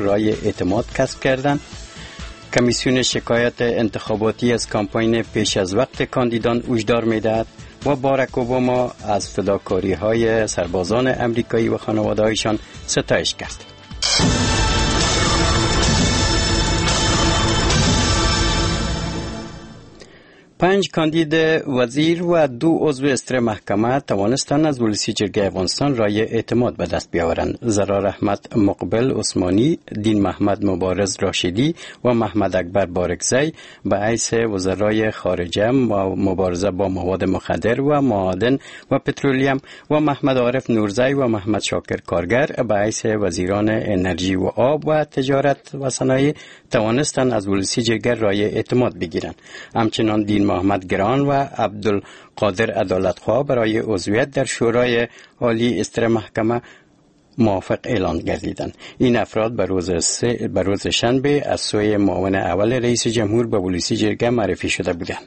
رای اعتماد کسب کردند. کمیسیون شکایت انتخاباتی از کمپاین پیش از وقت کاندیدان هشدار می‌دهد و باراک اوباما از فداکاری‌های سربازان امریکایی و خانواده‌هایشان ستایش کرد. پنج کاندید وزیر و 2 عضو استر محکمه توانستند از ولسی جرگه افغانستان رای اعتماد به دست بیاورند. زرار احمد مقبل عثمانی، دین محمد مبارز راشدی و محمد اکبر بارکزی به حیث وزرای خارجه و مبارزه با مواد مخدر و معادن و پترولیم و محمد عارف نورزی و محمد شاکر کارگر به حیث وزیران انرژی و آب و تجارت و صنایع توانستند از ولسی جرگه رای اعتماد بگیرند. همچنان دین محمد گران و عبدالقادر عدالتخواه برای عضویت در شورای عالی استر محکمه موافق اعلان گردیدند. این افراد به روز شنبه از سوی معاون اول رئیس جمهور به ولسی جرگه معرفی شده بودند.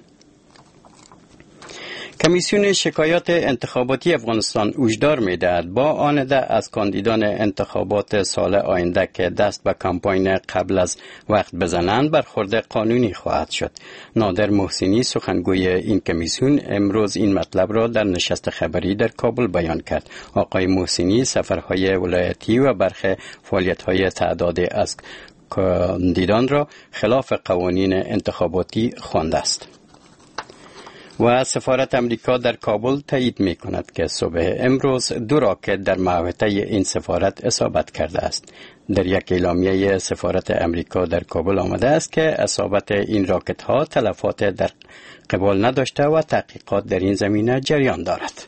کمیسیون شکایات انتخاباتی افغانستان هشدار می‌دهد با آنده از کاندیدان انتخابات سال آینده که دست به کمپاین قبل از وقت بزنند برخورد قانونی خواهد شد. نادر محسنی سخنگوی این کمیسیون امروز این مطلب را در نشست خبری در کابل بیان کرد. آقای محسنی سفرهای ولایتی و برخی فعالیت‌های تعدادی از کاندیدان را خلاف قوانین انتخاباتی خوانده است. و سفارت امریکا در کابل تایید می کند که صبح امروز 2 راکت در محوطه این سفارت اصابت کرده است. در یک اعلامیه سفارت امریکا در کابل آمده است که اصابت این راکت ها تلفات در قبال نداشته و تحقیقات در این زمینه جریان دارد.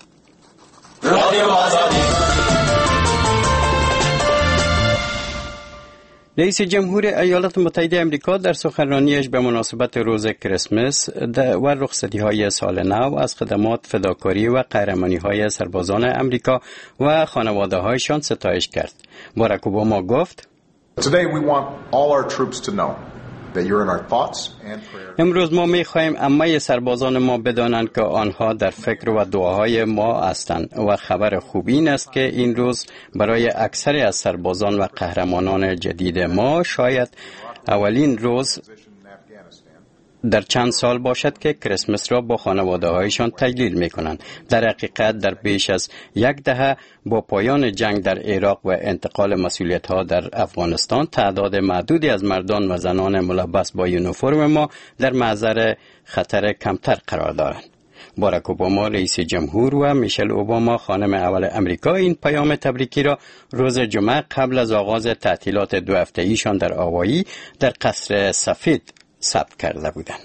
رئیس جمهور ایالات متحده آمریکا در سخنرانیش به مناسبت روز کریسمس و رخصتی‌های سال نو از خدمات فداکاری و قهرمانی‌های سربازان آمریکا و خانواده‌هایشان ستایش کرد. باراک اوباما گفت: Today we want all our troops to know that you're in our thoughts and prayers. امروز ما می‌خواهیم همه سربازان ما بدانند که آنها در فکر و دعاهای ما هستند و خبر خوب این است که این روز برای اکثر از سربازان و قهرمانان جدید ما شاید اولین روز در چند سال باشد که کریسمس را با خانواده‌هایشان تجلیل می‌کنند. در حقیقت در بیش از 10 دهه با پایان جنگ در عراق و انتقال مسئولیت‌ها در افغانستان تعداد معدودی از مردان و زنان ملبس با یونیفرم ما در معرض خطر کمتر قرار دارند. باراک اوباما رئیس جمهور و میشل اوباما خانم اول امریکا این پیام تبریکی را روز جمعه قبل از آغاز تعطیلات 2 هفته‌ایشان در هاوایی در قصر سفید ثبت کرده بودند.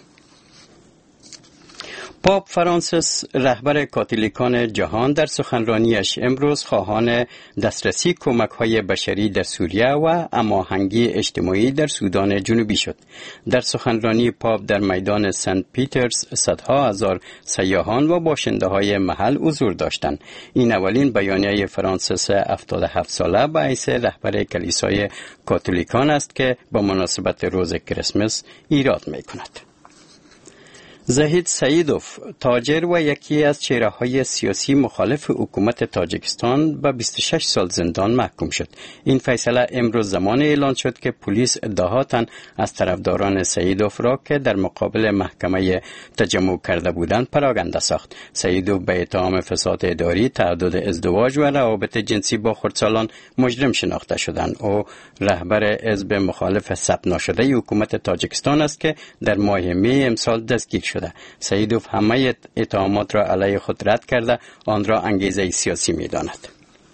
پاپ فرانسیس رهبر کاتولیکان جهان در سخنرانیش امروز خواهان دسترسی کمک‌های بشری در سوریه و هماهنگی اجتماعی در سودان جنوبی شد. در سخنرانی پاپ در میدان سنت پیترز صدها هزار سیاحان و باشنده‌های محل حضور داشتند. این اولین بیانیه فرانسیس 77 ساله به حیث رهبر کلیسای کاتولیکان است که با مناسبت روز کریسمس ایراد می‌کند. زاهد سعیدوف، تاجر و یکی از چهره‌های سیاسی مخالف حکومت تاجیکستان به 26 سال زندان محکوم شد. این فیصله امروز زمان اعلان شد که پلیس ادعاهاتاً از طرفداران سعیدوف را که در مقابل محکمه تجمع کرده بودند پراگنده ساخت. سعیدوف به اتهام فساد اداری، تعدد ازدواج و روابط جنسی با خردسالان مجرم شناخته شدند. او رهبر حزب مخالف ثبت نشده حکومت تاجیکستان است که در ماه می امسال دستگیر شد. سعیدوف همه اتهامات را علیه خود رد کرده آن را انگیزه سیاسی می‌داند.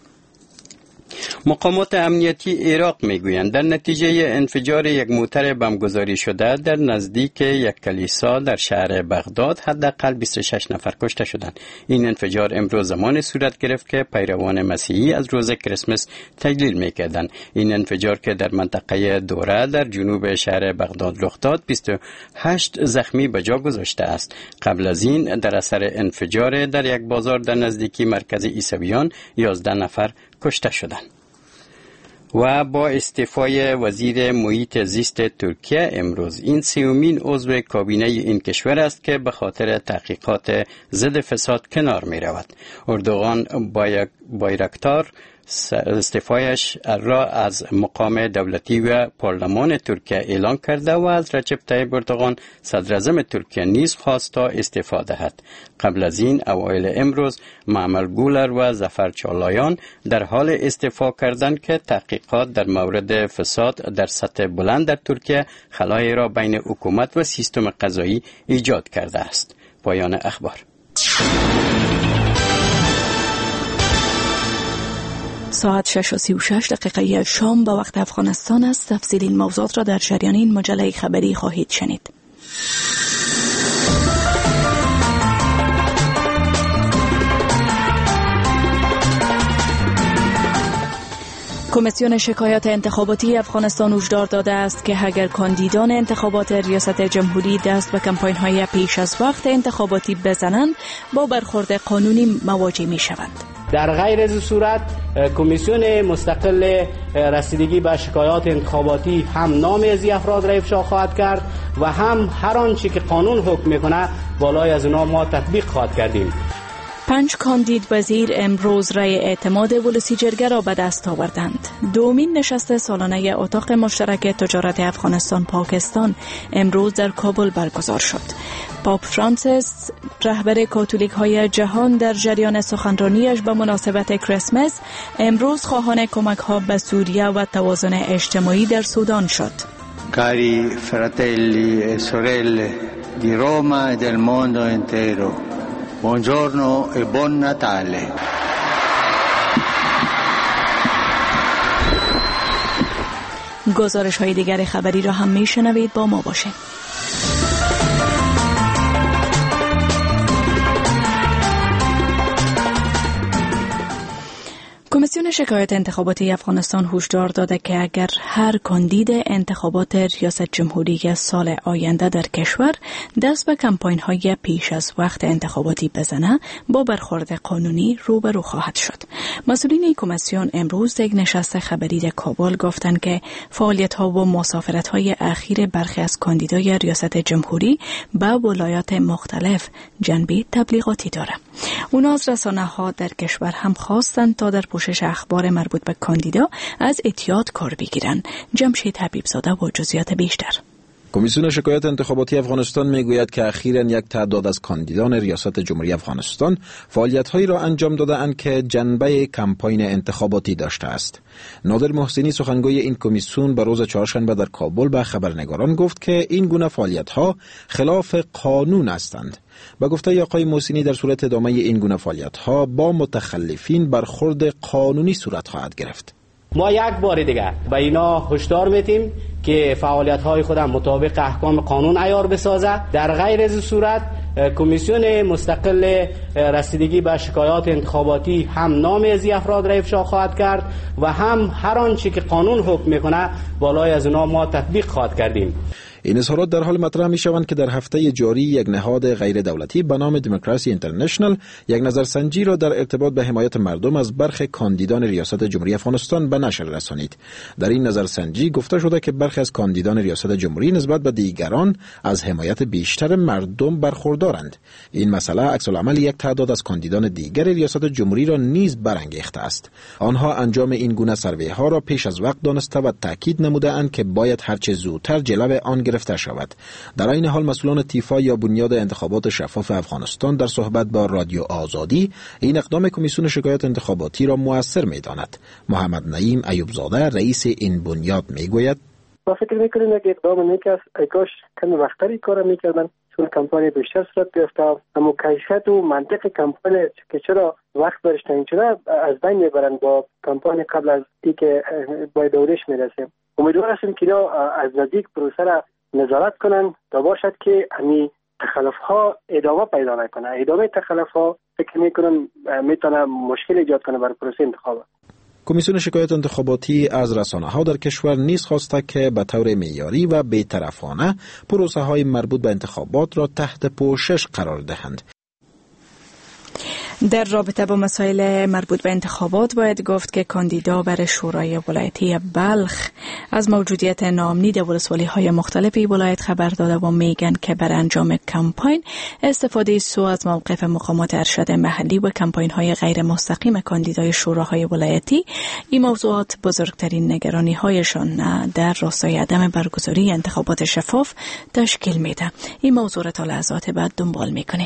مقامات امنیتی عراق میگویند در نتیجه انفجار یک موتر بمبگذاری شده در نزدیک یک کلیسا در شهر بغداد حداقل 26 نفر کشته شدند. این انفجار امروز زمان صورت گرفت که پیروان مسیحی از روز کریسمس تجلیل میکردند. این انفجار که در منطقه دوره در جنوب شهر بغداد رخ داد 28 زخمی به جا گذاشته است. قبل از این در اثر انفجار در یک بازار در نزدیکی مرکز عیسویان 11 نفر کشته شدند. و با استعفای وزیر محیط زیست ترکیه امروز این 3مین عضو کابینه این کشور است که به خاطر تحقیقات ضد فساد کنار می رود. اردوغان بایرکتار استعفایش را از مقام دولتی و پارلمان ترکیه اعلان کرده و از رجب طیب اردوغان صدر اعظم ترکیه نیز خواست تا استعفا دهد. قبل از این اوایل امروز معمر گولر و ظفر چالایان در حال استعفا کردند که تحقیقات در مورد فساد در سطح بلند در ترکیه خلایی را بین حکومت و سیستم قضایی ایجاد کرده است. پایان اخبار. ساعت 6:36 شام به وقت افغانستان است. تفصیل این موضوعات را در جریان این مجله خبری خواهید شنید. کمیسیون شکایات انتخاباتی افغانستان هشدار داده است که اگر کاندیدان انتخابات ریاست جمهوری دست به کمپاین‌های پیش از وقت انتخاباتی بزنند با برخورد قانونی مواجه می‌شوند. در غیر از صورت کمیسیون مستقل رسیدگی به شکایات انتخاباتی هم نام از افراد را افشا خواهد کرد و هم هر آنچه که قانون حکم می‌کند بالای از اونا ما تطبیق خواهد کردیم. 5 کاندید وزیر امروز رای اعتماد ولسی جرگه را به دست آوردند. دومین نشست سالانه اتاق مشترک تجارت افغانستان پاکستان امروز در کابل برگزار شد. پاپ فرانسیس رهبر کاتولیک های جهان در جریان سخنرانیش به مناسبت کریسمس امروز خواهان کمک ها به سوریه و توازن اجتماعی در سودان شد. Cari fratelli e sorelle di Roma e del mondo intero. Buongiorno e buon Natale. گزارش های دیگر خبری را هم میشنوید، با ما باشید. کمیسیون شکایات انتخاباتی افغانستان هشدار داده که اگر هر کاندید انتخابات ریاست جمهوری سال آینده در کشور دست به کمپاین‌های پیش از وقت انتخاباتی بزنه با برخورد قانونی روبرو خواهد شد. مسئولین این کمیسیون امروز یک نشست خبری در کابل گفتند که فعالیت‌ها و مسافرت‌های اخیر برخی از کاندیدای ریاست جمهوری به ولایات مختلف جنبه تبلیغاتی داره. اونا از رسانه‌ها در کشور هم خواستند تا در پوشش اخبار مربوط به کاندیدا از احتیاط کار بگیرن. جمشید حبیبزاده با جزئیات بیشتر. کمیسیون شکایات انتخاباتی افغانستان میگوید که اخیراً یک تعداد از کاندیدان ریاست جمهوری افغانستان فعالیت‌هایی را انجام داده‌اند که جنبه کمپاین انتخاباتی داشته است. نادر محسنی سخنگوی این کمیسیون به روز چهارشنبه در کابل به خبرنگاران گفت که این گونه فعالیت‌ها خلاف قانون هستند. با گفته آقای محسنی در صورت ادامه این گونه فعالیت‌ها با متخلفین برخورد قانونی صورت خواهد گرفت. ما یک بار دیگه به اینا هشدار میدیم که فعالیت‌های خود مطابق احکام قانون عیار بسازه. در غیر از صورت کمیسیون مستقل رسیدگی به شکایات انتخاباتی هم نام از افراد را افشا خواهد کرد و هم هر آنچه که قانون حکم میکنه بالای از اونا ما تطبیق خواهد کردیم. این اظهارات در حال مطرح می شوند که در هفته جاری یک نهاد غیر دولتی به نام دموکراسی اینترنشنال یک نظرسنجی را در ارتباط به حمایت مردم از برخی کاندیدان ریاست جمهوری افغانستان به نشر رسانید. در این نظرسنجی گفته شده که برخی از کاندیدان ریاست جمهوری نسبت به دیگران از حمایت بیشتر مردم برخوردارند. این مسئله عکس العمل یک تعداد از کاندیدان دیگر ریاست جمهوری را نیز برانگیخته است. آنها انجام این گونه سروی ها را پیش از وقت دانسته و تاکید نموده اند که باید هرچه زودتر جلو آن گرفته شود. در این حال مسئولان تیفا یا بنیاد انتخابات شفاف افغانستان در صحبت با رادیو آزادی این اقدام کمیسیون شکایات انتخاباتی را مؤثر می‌داند. محمد نعیم ایوبزاده رئیس این بنیاد میگوید: ما فکر می‌کنیم که اقدام نیک است، کاش کمی وقتری کار می‌کردن چون کمپانی بیشتر صورت گرفته، اما کیفیت و منطق کمپانی که چرا وقت برش تعیین شده از بین میبرن با کمپانی قبل از اینکه با دورش میرسه. امیدوار هستیم که از نزدیک پروسه را نظارت کنن تا باشد که همین تخلف‌ها ادامه پیدا نکنه. ادامه تخلف‌ها فکر می‌کنم میتونه مشکل ایجاد کنه برای پروسه انتخابات. کمیسیون شکایات انتخاباتی از رسانه‌ها در کشور نیز خواسته که به طور معیاری و بی‌طرفانه پروسه‌های مربوط به انتخابات را تحت پوشش قرار دهند. در رابطه با مسائل مربوط به انتخابات باید گفت که کاندیدا برای شورای ولایتی بلخ از موجودیت ناامنی در ولسوالی‌های مختلف ولایت خبر داده و میگن که برای انجام کمپاین استفاده سو از موقف مقامات ارشد محلی و کمپاین‌های غیر مستقیم کاندیدای شوراهای ولایتی این موضوعات بزرگترین نگرانی‌هایشان در راستای عدم برگزاری انتخابات شفاف تشکیل میده. این موضوع را تا لحظات بعد دنبال میکنیم.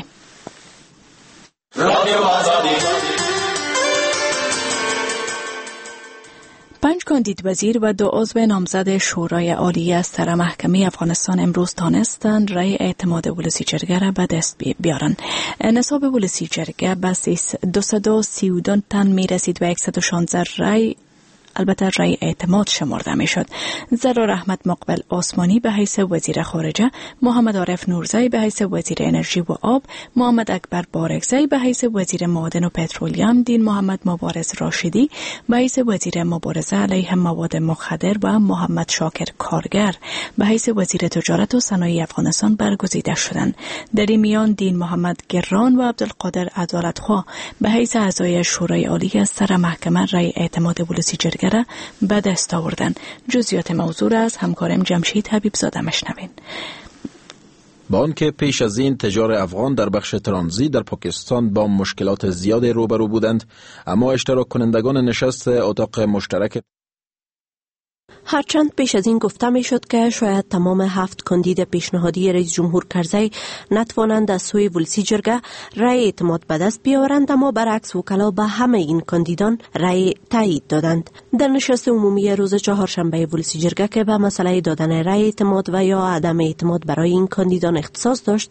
5 کاندید وزیر و 2 عضو نامزد شورای عالی از سر محکمه افغانستان امروز تانستند رای اعتماد ولسی جرگه را به دست بیارن. نصاب ولسی جرگه به 232 تن می رسید و 116 رای البته رای اعتماد شمرده می شد. زرار احمد مقبل عثمانی به حیث وزیر خارجه، محمد عارف نورزی به حیث وزیر انرژی و آب، محمد اکبر بارگزی به حیث وزیر معادن و پترولیم، دین محمد مبارز راشدی به حیث وزیر مبارزه علیه مواد مخدر و محمد شاکر کارگر به حیث وزیر تجارت و صنایع افغانستان برگزیده شدند. در این میان دین محمد گران و عبدالقادر عدالتخواه به حیث اعضای شورای عالی از سر محکمه رای اعتماد ولسی جرگه را به دست آوردن. جزئیات موضوع را از همکارم جمشید حبیبزاده مشنوین. با آنکه پیش از این تجار افغان در بخش ترانزیت در پاکستان با مشکلات زیادی روبرو بودند، اما اشتراک کنندگان نشست اتاق مشترک هرچند پیش از این گفته می شد که شاید تمام 7 کاندید پیشنهادی رئیس جمهور کرزی نتوانند از سوی ولسی جرگه رای اعتماد به دست بیاورند، اما برعکس وکلا به همه این کاندیدان رای تایید دادند. در نشست عمومی روز چهارشنبه ولسی جرگه که به مسئله دادن رای اعتماد و یا عدم اعتماد برای این کاندیدان اختصاص داشت،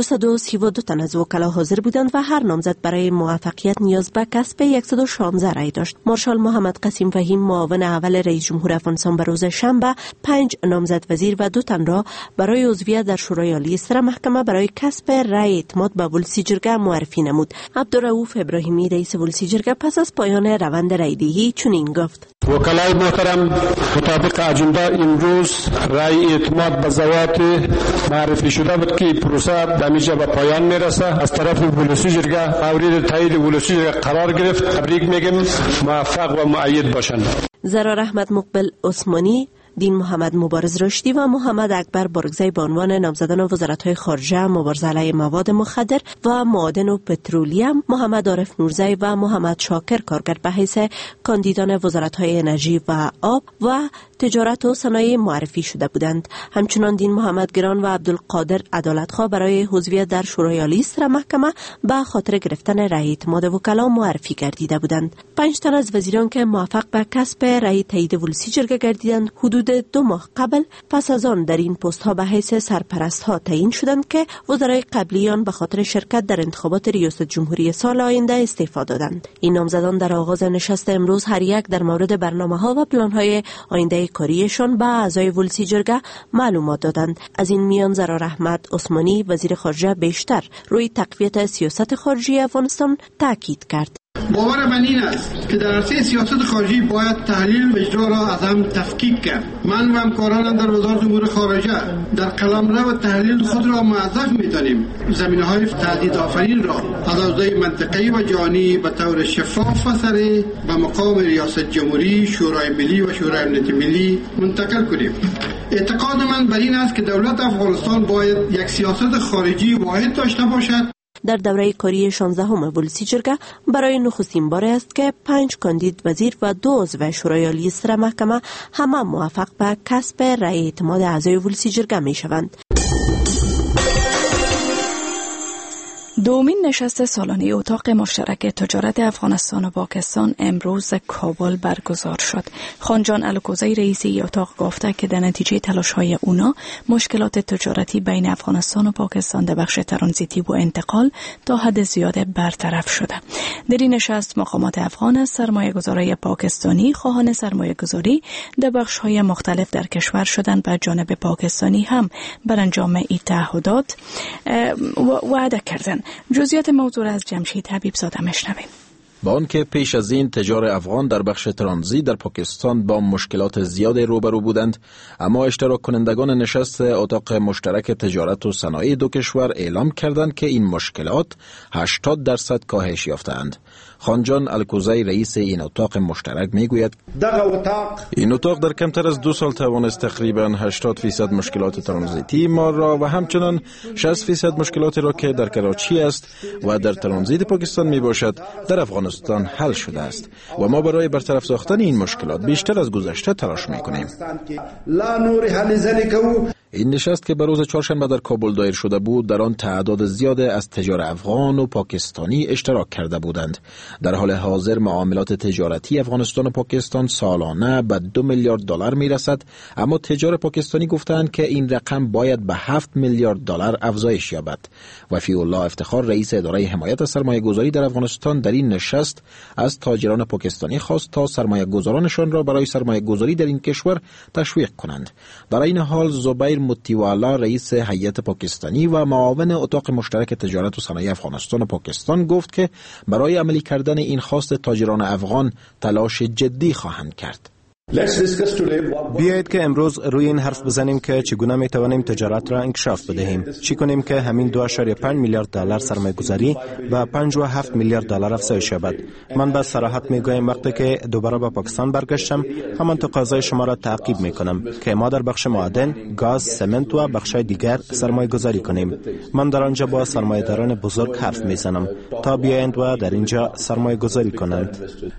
232 تن از وکلا حاضر بودند و هر نامزد برای موفقیت نیاز به کسب 116 رای داشت. مارشال محمد قاسم فهیم معاون اول رئیس جمهور افغانستان روز شنبه 5 نامزد وزیر و 2 تن را برای عضویت در شورای عالی سر محکمه برای کسب رای اعتماد به ولسی جرگه معرفی نمود. عبدالرؤوف ابراهیمی رئیس ولسی جرگه پس از پایان روند رایدهی چنین گفت: وکلای محترم، مطابق اجندا امروز رای اعتماد به ضوابط معرفی شده بود که پروسه دمیجه به پایان میرسه. از طرف ولسی جرگه مورد تایید ولسی جرگه قرار گرفت. تبریک میگم، موفق و مؤید باشند. زرار احمد مقبل عثمانی، دین محمد مبارز راشدی و محمد اکبر بارگزی به عنوان نامزدان وزارت‌های خارجه، مبارزه علیه مواد مخدر و معادن و پترولیم، محمد عارف نورزی و محمد شاکر کارگر به حیث کاندیدان وزارت‌های انرژی و آب و تجارت و صنایع معرفی شده بودند. همچنان دین محمد گران و عبدالقادر عدالتخواه برای عضویت در شورای عالی سر محکمه به خاطر گرفتن رای اعتماد وکلا معرفی گردیده بودند. 5 تن از وزیران که موفق به کسب رای تایید ولسی جرگه گردیدند، حدود 2 ماه قبل پس از آن در این پست ها به حیث سرپرست ها تعیین شدند که وزرای قبلیان به خاطر شرکت در انتخابات ریاست جمهوری سال آینده استعفا دادند. این نامزدان در آغاز نشست امروز هر یک در مورد برنامه ها و پلان های آینده کاریشان به اعضای ولسی جرگه معلومات دادند. از این میان زرار احمد عثمانی وزیر خارجه بیشتر روی تقویت سیاست خارجی افغانستان تاکید کرد. باور من این است که در عرصه سیاست خارجی باید تحلیل و اجرا را از هم تفکیک کرد. من و همکارانم در وزارت امور خارجه در قلمرو و تحلیل خود را موظف می‌دانیم زمینه‌های تهدید آفرین را از حوزه منطقه‌ای و جهانی به طور شفاف و صریح به مقام ریاست جمهوری، شورای ملی و شورای امنیت ملی منتقل کنیم. اعتقاد من بر این است که دولت افغانستان باید یک سیاست خارجی واحد داشته باشد. در دوره کاری 16 ولسی جرگه برای نخستین بار است که 5 کاندید وزیر و 2 عضو شورای عالی سر محکمه همه موفق به کسب رای اعتماد اعضای ولسی جرگه می شوند. دومین نشست سالانه اتاق مشترک تجارت افغانستان و پاکستان امروز کابل برگزار شد. خانجان الکوزی رئیس اتاق گفته که در نتیجه تلاش‌های اونا مشکلات تجارتی بین افغانستان و پاکستان در بخش ترانزیتی و انتقال تا حد زیاد برطرف شده. در این نشست مقامات افغان از سرمایه‌گذارای پاکستانی خواهان سرمایه‌گذاری در بخش‌های مختلف در کشور شدند و جانب پاکستانی هم بر انجام این تعهدات وعده کردند. جزئیات موضوع از جمشید حبیبزاده مشنویم. با آنکه پیش از این تجار افغان در بخش ترانزیت در پاکستان با مشکلات زیاد روبرو بودند، اما اشتراک کنندگان نشست اتاق مشترک تجارت و صنایع دو کشور اعلام کردند که این مشکلات 80% کاهش یافتند. خانجان الکوزی رئیس این اتاق مشترک میگوید این اتاق در کمتر از 2 سال توانست تقریبا 80% مشکلات ترانزیتی ما را و همچنان 60% مشکلات را که در کراچی است و در ترانزیت پاکستان می باشد در افغانستان حل شده است و ما برای برطرف ساختن این مشکلات بیشتر از گذشته تلاش می کنیم. این نشست که به روز چهارشنبه در کابل دایر شده بود، در آن تعداد زیادی از تجار افغان و پاکستانی اشتراک کرده بودند. در حال حاضر معاملات تجارتی افغانستان و پاکستان سالانه به 2 میلیارد دلار می رسد، اما تجار پاکستانی گفتند که این رقم باید به 7 میلیارد دلار افزایش یابد. وفی الله افتخار رئیس اداره حمایت سرمایه گذاری در افغانستان در این نشست از تاجران پاکستانی خواست تا سرمایه گذارانشان را برای سرمایه گذاری در این کشور تشویق کنند. در این حال زبیر متیوالا رئیس هیئت پاکستانی و معاون اتاق مشترک تجارت و صنایع افغانستان و پاکستان گفت که برای عملی کردن این خواست تاجران افغان تلاش جدی خواهند کرد. بیایید که امروز روی این حرف بزنیم که چگونه می توانیم تجارت را انکشاف بدهیم. چی کنیم که همین 2.5 میلیارد دلار سرمایه گذاری و 5.7 میلیارد دلار افزایش یابد. من به صراحت می گویم وقتی که دوباره به پاکستان برگشتم همان تقاضای شما را تعقیب می کنم که ما در بخش معدن، گاز، سمنت و بخش‌های دیگر سرمایه گذاری کنیم. من در آنجا با سرمایه‌داران بزرگ حرف می زنم تا بیایند و در اینجا سرمایه گذاری کنند.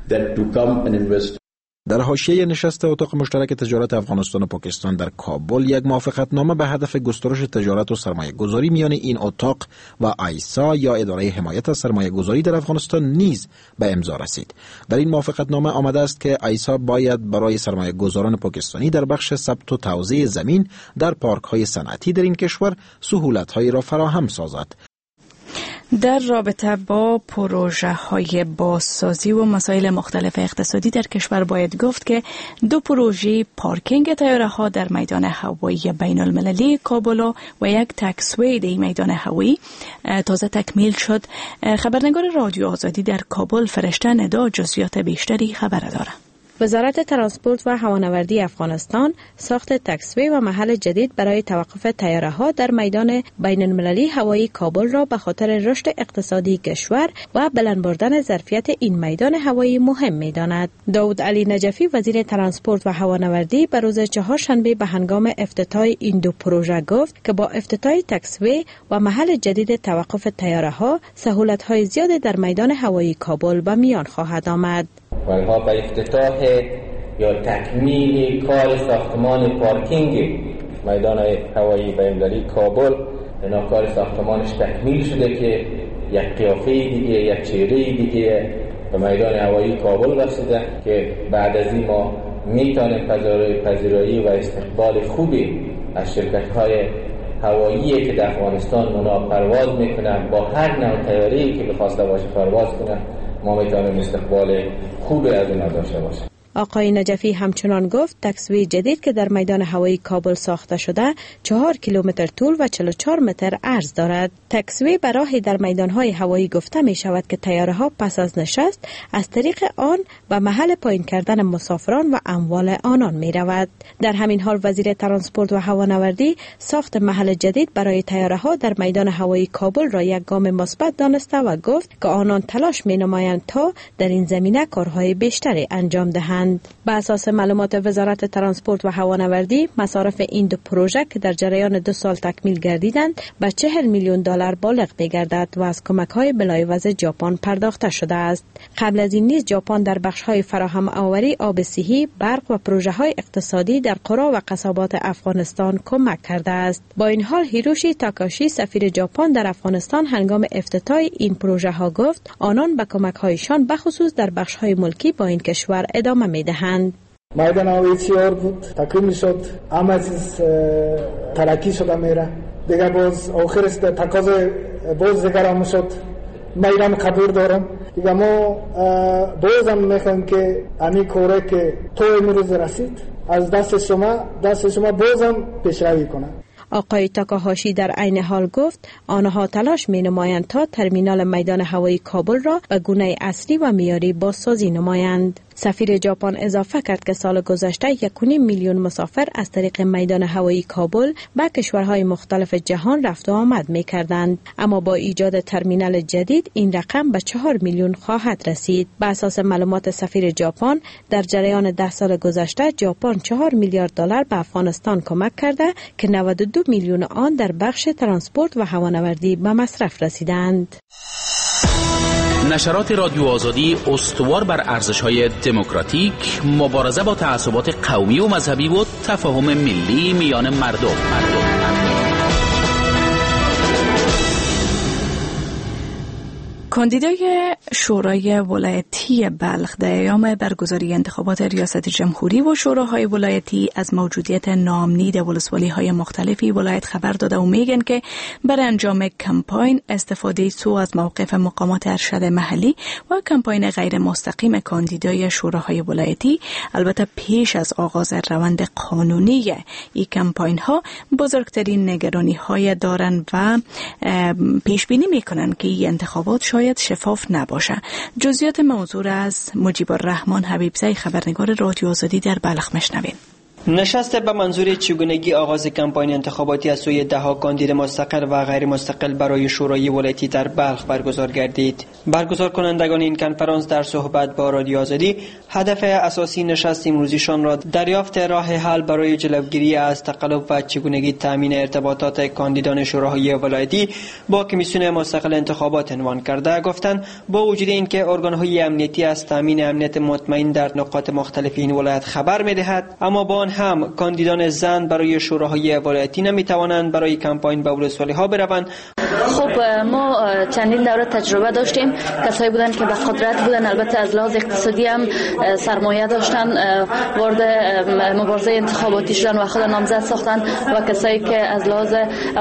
در حاشیه نشست اتاق مشترک تجارت افغانستان و پاکستان در کابل، یک موافقتنامه به هدف گسترش تجارت و سرمایه گذاری میان این اتاق و آیسا یا اداره حمایت از سرمایه گذاری در افغانستان نیز به امضا رسید. در این موافقتنامه آمده است که آیسا باید برای سرمایه گذاران پاکستانی در بخش ثبت و توزیع زمین در پارک های صنعتی در این کشور سهولت هایی را فراهم سازد. در رابطه با پروژه های بازسازی و مسائل مختلف اقتصادی در کشور باید گفت که 2 پروژه پارکینگ طیاره ها در میدان هوایی بین المللی کابل و یک تکسوی در میدان هوایی تازه تکمیل شد. خبرنگار رادیو آزادی در کابل فرشته ندا جزئیات بیشتری خبر داره. وزارت ترانسپورت و هوانوردی افغانستان ساخت تکسوی و محل جدید برای توقف طیاره‌ها در میدان بین المللی هوایی کابل را به خاطر رشد اقتصادی کشور و بلند بردن ظرفیت این میدان هوایی مهم می‌داند. داود علی نجفی وزیر ترانسپورت و هوانوردی به روز چهارشنبه به هنگام افتتاح این 2 پروژه گفت که با افتتاح تکسوی و محل جدید توقف طیاره‌ها سهولت‌های زیادی در میدان هوایی کابل به میان خواهد آمد. و اینها به افتتاح یا تکمیل کار ساختمان پارکینگ میدان هوایی بین‌المللی کابل، اینا کار ساختمانش تکمیل شده که یک قیافه دیگه، یک چهره دیگه به میدان هوایی کابل رسیده که بعد از این ما میتونیم پذیرایی و استقبال خوبی از شرکت‌های هوایی که در افغانستان اونا پرواز میکنن با هر نوع طیاره‌ای که بخواسته باشه پرواز کنن، ما میتونیم استقبال خوبی از این داشته باشیم. آقای نجفی همچنان گفت تکسوی جدید که در میدان هوایی کابل ساخته شده 4 کیلومتر طول و 44 متر عرض دارد. تکسوی به راهی در میدانهای هوایی گفته می شود که طیاره ها پس از نشست از طریق آن به محل پایین کردن مسافران و اموال آنان می رود. در همین حال وزیر ترانسپورت و هوانوردی ساخت محل جدید برای طیاره ها در میدان هوایی کابل را یک گام مثبت دانسته و گفت که آنان تلاش می نمایند تا در این زمینه کارهای بیشتری انجام دهند. به اساس معلومات وزارت ترانسپورت و هوانوردی مصارف این 2 پروژه که در جریان 2 سال تکمیل گردیدند به 40 میلیون دلار بالغ می‌گردد و از کمک‌های بلایوز ژاپن پرداخته شده است. قبل از این نیز ژاپن در بخش‌های فراهم آوری آب صحی، برق و پروژه‌های اقتصادی در قرا و قصابات افغانستان کمک کرده است. با این حال هیروشی تاکاشی سفیر ژاپن در افغانستان هنگام افتتاح این پروژه‌ها گفت آنان به کمک‌هایشان بخصوص در بخش‌های ملکی با این کشور ادامه می‌دهند. میدان هوایی بسیار بود، تکمیل شد، همه چیز ترقی شده میره. دیگه باز آخرش تقاضای باز دیگر هم شد. میرم قبول دارم. دیگه ما بازم میخوایم که همین کاری که تو امروز رسید از دست شما بازم پیشروی کنه. آقای تاکاهاشی در عین حال گفت آنها تلاش می نمایند تا ترمینال میدان هوایی کابل را به گونه اصلی و معیاری بازسازی نمایند. سفیر ژاپن اضافه کرد که سال گذشته 1.5 میلیون مسافر از طریق میدان هوایی کابل به کشورهای مختلف جهان رفت و آمد می کردند، اما با ایجاد ترمینال جدید این رقم به 4 میلیون خواهد رسید. به اساس معلومات سفیر ژاپن در جریان 10 سال گذشته ژاپن 4 میلیارد دلار به افغانستان کمک کرده که 92 میلیون آن در بخش ترانسپورت و هوانوردی به مصرف رسیدند. نشرات رادیو آزادی استوار بر ارزش‌های دموکراتیک، مبارزه با تعصبات قومی و مذهبی و تفاهم ملی میان مردم. کاندیدای شورای ولایتی بلخ در ایام برگزاری انتخابات ریاست جمهوری و شوراهای ولایتی از موجودیت نامنید ولسوالی‌های مختلفی ولایت خبر داده و میگن که برای انجام کمپاین استفاده سو از موقف مقامات ارشد محلی و کمپاین غیر مستقیم کاندیدای شوراهای ولایتی، البته پیش از آغاز روند قانونی این کمپاین ها بزرگترین نگرانی های دارن و پیش بینی میکنن که این انتخابات شاید شفاف نباشه. جزئیات موضوع از مجیب الرحمن حبیبزی، خبرنگار رادیو آزادی در بلخ میشنویم. نشست به منظور چگونگی آغاز کمپاین انتخاباتی از سوی 10 کاندید مستقل و غیر مستقل برای شورای ولایتی در بلخ برگزار گردید. برگزار کنندگان این کنفرانس در صحبت با رادیو آزادی هدف اساسی نشست امروزیشان را دریافت راه حل برای جلوگیری از تقلب و چگونگی تامین ارتباطات کاندیدان شوراهای ولایتی با کمیسیون مستقل انتخابات عنوان کرده. گفتند با وجود اینکه ارگان‌های امنیتی از تامین امنیت مطمئن در نقاط مختلف این ولایت خبر می‌دهد، اما با هم کاندیدان زن برای شوراهای ولایتی نمیتوانند برای کمپاین به ولسوالی ها بروند. خب ما چندین دوره تجربه داشتیم، کسایی بودن که به قدرت بودن، البته از لحاظ اقتصادی هم سرمایه داشتن، وارد مبارزه انتخاباتی شدن و خود نامزد ساختن، و کسایی که از لحاظ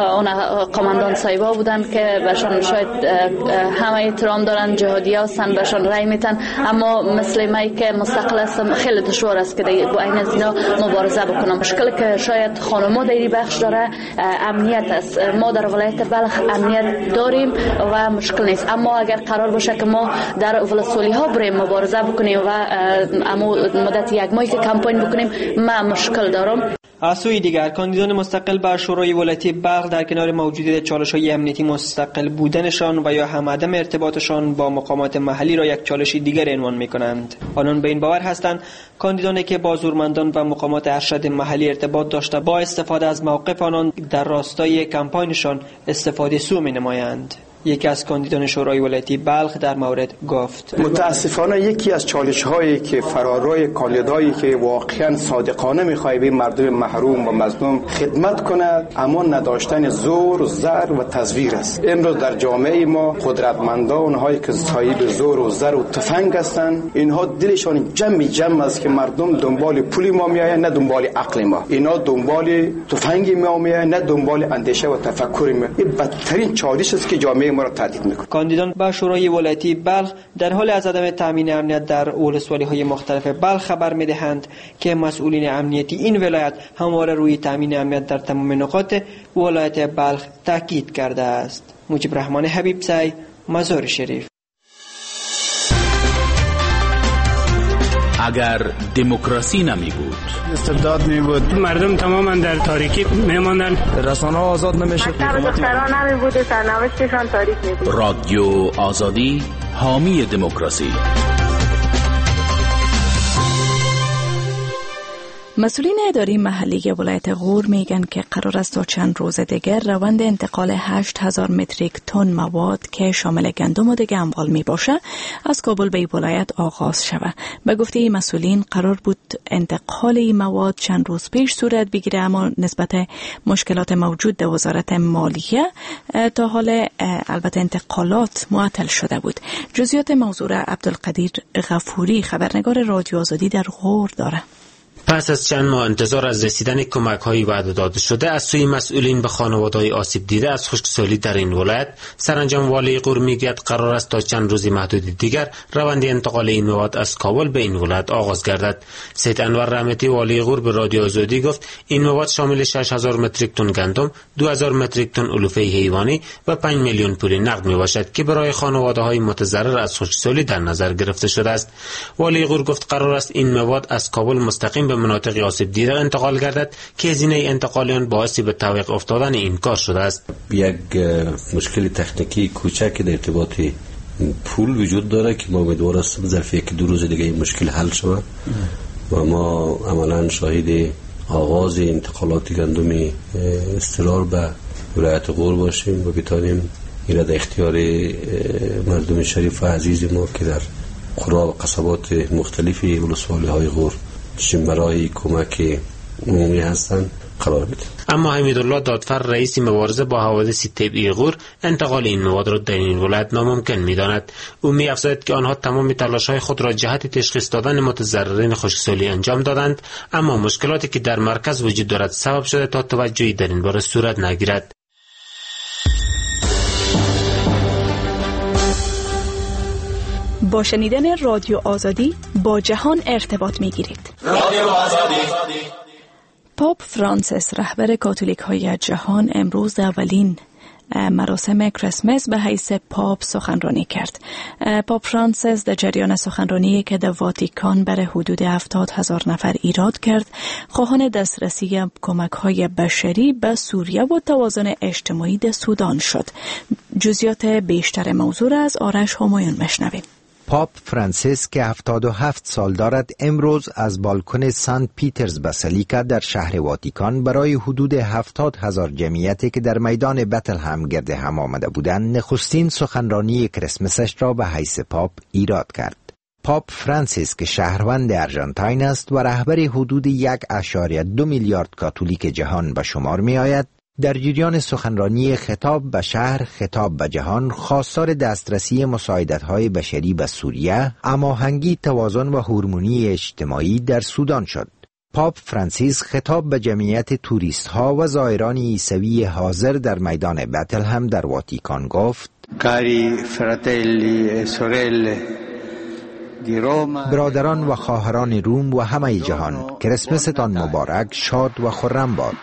قماندان سایبا بودن که برشان شاید همه احترام دارن، جهادی هستن، برشان رای میتن، اما مثل مایی که مستقل هستم خیلی دشوار است که با این از اینا مبارزه بکنم. مشکلی که شاید خانم‌ها در این بخش داره امنیت است. ما در ولایت بلخ امنیت داریم و مشکل نیست، اما اگر قرار باشه که ما در ولسوالی ها بریم مبارزه بکنیم و اما مدت یک ماهی که کمپاین بکنیم، من مشکل دارم. از سوی دیگر کاندیدان مستقل بر شورای ولایتی بلخ در کنار موجودیت چالش‌های امنیتی مستقل بودنشان و یا هم عدم ارتباطشان با مقامات محلی را یک چالش دیگر عنوان می‌کنند. آنان به این باور هستند کاندیدانی که با زورمندان و مقامات ارشد محلی ارتباط داشته با استفاده از موقف آنان در راستای کمپاینشان استفاده سو می‌نمایند. یکی از کاندیدان شورای ولایتی بلخ در مورد گفت: متاسفانه یکی از چالش‌هایی که فرارای کاندیدایی که واقعا صادقانه می‌خواد به مردم محروم و مظلوم خدمت کند، اما نداشتن زور و زر و تزویر است. امروز در جامعه ما قدرتمندان، اونهایی که صاحب زور و زر و تفنگ هستند، اینها دلشان جمع است که مردم دنبال پولی ما میآیند، نه دنبال عقل ما. اینا دنبال تفنگ ما میآیند، نه دنبال اندیشه و تفکر ما. این بدترین چالش است که جامعه ما را تهدید می‌کند. کاندیدان به شورای ولایتی بلخ در حال از عدم تامین امنیت در ولسوالی‌های مختلف بلخ خبر می‌دهند که مسئولین امنیتی این ولایت همواره روی تامین امنیت در تمام نقاط ولایت بلخ تاکید کرده است. مجیب الرحمن حبیبزی، مزار شریف. اگر دموکراسی نمی بود، استبداد می بود، مردم تماما در تاریکی می ماندن، رسانه آزاد نمیشه، دختران نمی بود، سرنوشتشان تاریک می بود. رادیو آزادی، حامی دموکراسی. مسئولین اداری محلی ولایت غور میگن که قرار است تا چند روز دیگر روند انتقال 8000 متریک تن مواد که شامل گندم و دیگر اموال می باشه از کابل به ولایت آغاز شود. به گفته این مسئولین قرار بود انتقال این مواد چند روز پیش صورت بگیره، اما نسبت مشکلات موجود در وزارت مالیه تا حال البته انتقالات معطل شده بود. جزئیات موضوع عبدالقدیر غفوری، خبرنگار رادیو آزادی در غور داره. پس از چند ماه انتظار از رسیدن کمک‌های وعده داده شده از سوی مسئولین به خانواده‌های آسیب دیده از خشکسالی در این ولایت، سرانجام والی غور میگوید قرار است تا چند روزی محدود دیگر روند انتقال این مواد از کابل به این ولایت آغاز گردد. سید انور رحمتی والی غور به رادیو آزادی گفت این مواد شامل 6000 متریک تن گندم، 2000 متریک تن علوفه حیوانی و 5 میلیون پول نقد میباشد که برای خانواده‌های متضرر از خشکسالی در نظر گرفته شده است. والی غور گفت قرار است این مواد از کابل مستقیم به مناطق آسیب دیده انتقال گردد که هزینه انتقال آن باعث به تعویق افتادن این کار شده است. یک مشکل تکنیکی کوچک در ارتباط پول وجود داره که ما امیدوار هستیم ظرف 1-2 روز دیگه این مشکل حل شود و ما عملا شاهد آغاز انتقالات گندم استقرار به ولایت غور باشیم و بتانیم این را در اختیار مردم شریف و عزیز ما که در قرا و قصبات مختلفی ولسوالی‌های غور برای کمک عمومی هستند قرار بده. اما حمیدالله دادفر رئیس مبارزه با حوادث طبیعی غور انتقال این مواد را در این ولایت ناممکن می‌داند. او می‌افزاید که آنها تمام تلاش‌های خود را جهت تشخیص دادن متضررین خشکسالی انجام دادند، اما مشکلاتی که در مرکز وجود دارد سبب شده تا توجهی در این باره صورت نگیرد. با شنیدن رادیو آزادی با جهان ارتباط می‌گیرید. رادیو آزادی. پاپ فرانسیس رهبر کاتولیک های جهان امروز اولین مراسم کریسمس به حیث پاپ سخنرانی کرد. پاپ فرانسیس در جریان سخنرانی که در واتیکان برای حدود 70,000 نفر ایراد کرد، خواهان دسترسی کمک‌های بشری به سوریه و توازن اجتماعی در سودان شد. جزئیات بیشتر موضوع را از آرش همایون مشنویم. پاپ فرانسیس که 77 سال دارد امروز از بالکن سنت پیترز باسیلیکا در شهر واتیکان برای حدود 70,000 جمعیتی که در میدان بتلهم گرد هم آمده بودند نخستین سخنرانی کریسمسش را به حیث پاپ ایراد کرد. پاپ فرانسیس که شهروند آرژانتین است و رهبر حدود 1.2 میلیارد کاتولیک جهان به شمار می آید، در جریان سخنرانی خطاب به شهر، خطاب به جهان، خواستار دسترسی مساعدت‌های بشری به سوریه، هماهنگی، توازن و هورمونی اجتماعی در سودان شد. پاپ فرانسیس خطاب به جمعیت توریست‌ها و زائران عیسوی حاضر در میدان بتلهم در واتیکان گفت: کاری فراتلی سورل دی روما، برادران و خواهران روم و همه جهان، کریسمستان مبارک، شاد و خرم باد.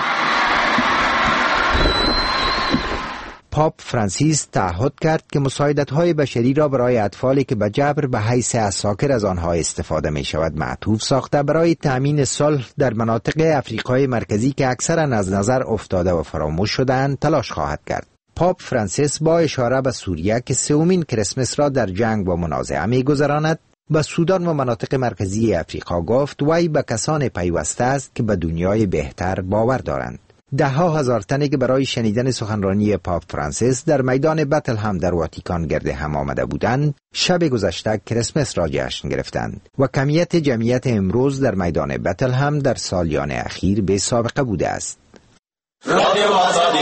پاپ فرانسیس تعهد کرد که مساعدت‌های بشری را برای اطفالی که به جبر به حیث عساکر از آنها استفاده می شود معطوف ساخته برای تأمین صلح در مناطق افریقای مرکزی که اکثرا از نظر افتاده و فراموش شده‌اند تلاش خواهد کرد. پاپ فرانسیس با اشاره به سوریه که سومین کریسمس را در جنگ و منازعه می گذراند، به سودان و مناطق مرکزی افریقا گفت وی به کسان پیوسته است که به دنیای بهتر باور دارند. 10,000 تنی که برای شنیدن سخنرانی پاپ فرانسیس در میدان بتلهم در واتیکان گرد هم آمده بودند، شب گذشته کریسمس را جشن گرفتند و کمیت جمعیت امروز در میدان بتلهم در سالیان اخیر بی سابقه بوده است. رادیو آزادی.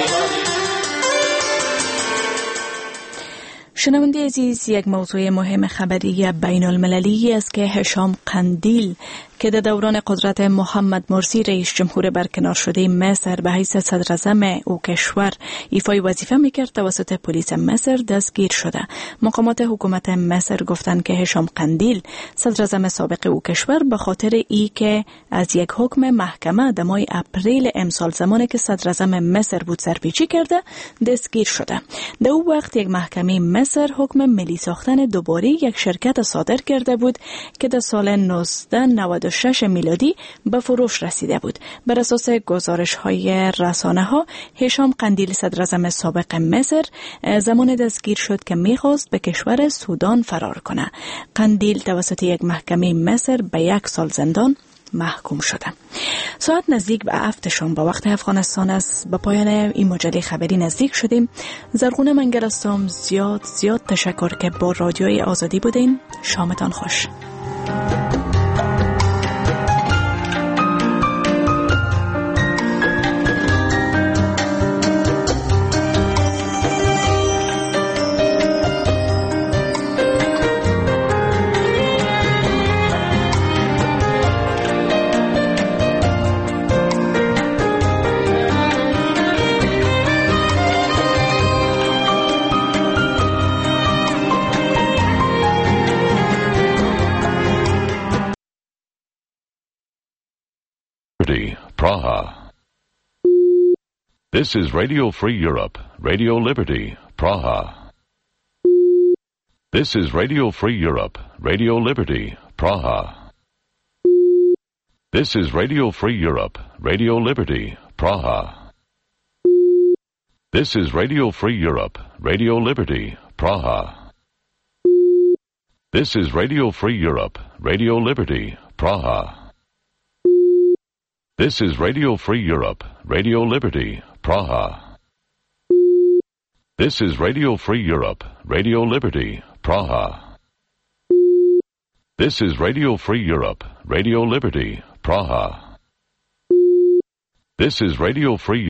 شنونده عزیز، یک موضوع مهم خبری بین المللی است که هشام قندیل که در دوران قدرت محمد مرسی رئیس جمهور برکنار شده مصر به حیث صدراعظم او کشور ایفای وظیفه میکرد توسط پلیس مصر دستگیر شده. مقامات حکومت مصر گفتند که هشام قندیل صدراعظم سابق او کشور به خاطر ای که از یک حکم محکمه در ماه اپریل امسال زمانی که صدراعظم مصر بود سرپیچی کرده دستگیر شده. در او وقت یک محکمه مصر حکم ملی ساختن دوباره یک شرکت صادر کرده بود که در سال 1996 میلادی به فروش رسیده بود. بر اساس گزارش‌های رسانه‌ها هشام قندیل صدراعظم سابق مصر زمان دستگیر شد که می‌خواست به کشور سودان فرار کنه. قندیل توسط یک محکمه مصر به 1 سال زندان محکوم شده. ساعت نزدیک به 7 شام به وقت افغانستان است. به پایان این مجله خبری نزدیک شدیم. زرغون منگل هستم. زیاد تشکر که با رادیوی آزادی بودین. شامتان خوش. This is Radio Free Europe, Radio Liberty, Praha. This is Radio Free Europe, Radio Liberty, Praha. This is Radio Free Europe, Radio Liberty, Praha. This is Radio Free Europe, Radio Liberty, Praha. This is Radio Free Europe, Radio Liberty, Praha. This is Radio Free Europe, Radio Liberty, Praha. This is Radio Free Europe, Radio Liberty, Praha. This is Radio Free Europe, Radio Liberty, Praha. This is Radio Free